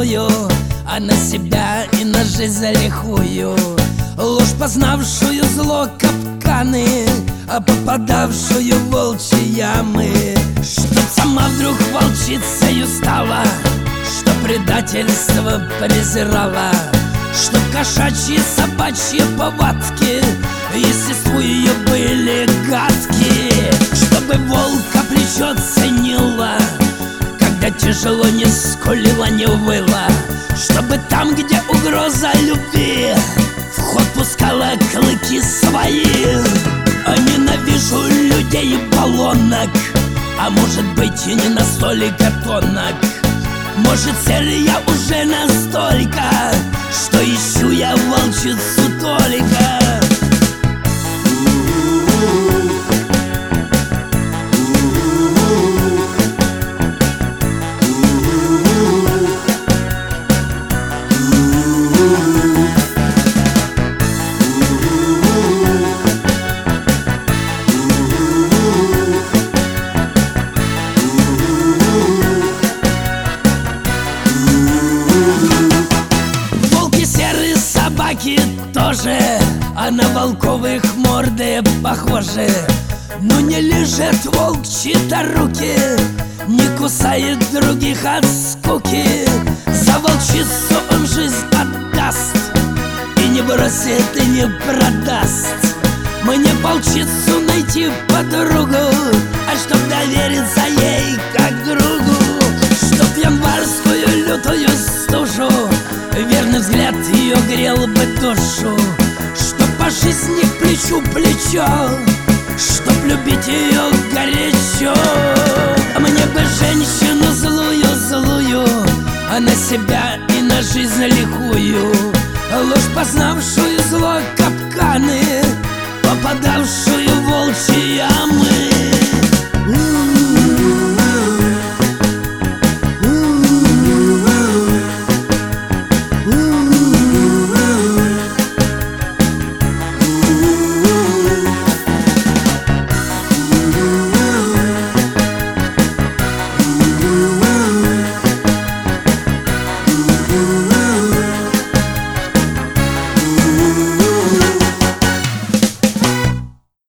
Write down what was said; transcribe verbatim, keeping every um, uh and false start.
лихую, а на себя и на жизнь лихую. Ложь, познавшую зло капканы, а попадавшую в волчьи ямы. Чтоб сама вдруг волчицею стала, что предательство презирала, чтоб кошачьи собачьи повадки естеству ее были гадкие. Чтобы волка плечо ценила, когда тяжело не скулила, не выла. Чтобы там, где угроза любви, в ход пускала клыки свои. А ненавижу людей баллонок, а может быть и не настолько тонок. Может, цель я уже настолько, что ищу я волчицу только. Собаки тоже, а на волковых морды похожи. Но не лежат волчьи-то руки, не кусает других от скуки. За волчицу он жизнь отдаст, и не бросит, и не продаст. Мне волчицу найти подругу, а чтоб довериться ей как другу. Чтоб январскую лютую стужу, верный взгляд ее грел бы душу. Чтоб по жизни плечу плечо, чтоб любить ее горячо. Мне бы женщину злую-злую, а на себя и на жизнь лихую. Ложь, познавшую зло капканы, попадавшую в волчьи ямы.